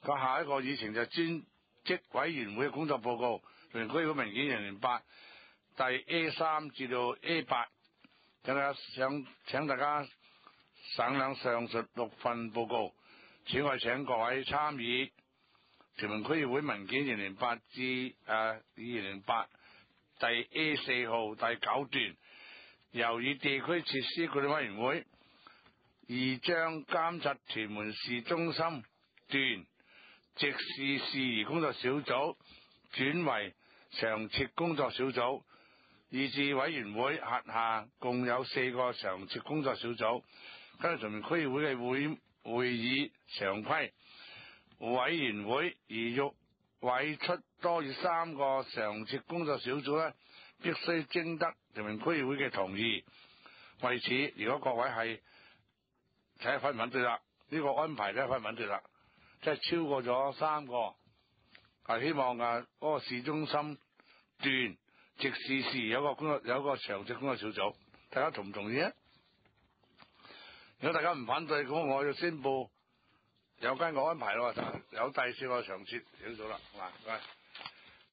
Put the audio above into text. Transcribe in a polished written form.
佢下一個議程就專職委員會嘅工作報告，屯門區議會文件2008第 A3 至到 A8， 請大家省覽上述6份報告。此外，請各位參議屯門區議會文件2008至2008第 A4 號第9段，由以地區設施管理委員會擬將監察屯門市中心段直視事宜工作小組轉為常設工作小組，以至委員會轄下共有4個常設工作小組。根據屯門區議會嘅會議常規，委員會如欲委出多於3個常設工作小組必須徵得屯門區議會嘅同意。為此，如果各位係睇下反唔反對啦？呢個安排咧反唔反對啦？即係超過咗3個，希望嗰個市中心段直視事宜有個常設工作小組，大家同唔同意啊？如果大家唔反對，咁我就宣布有關個安排咯，就有第4個常設小組啦。好嘛，拜拜。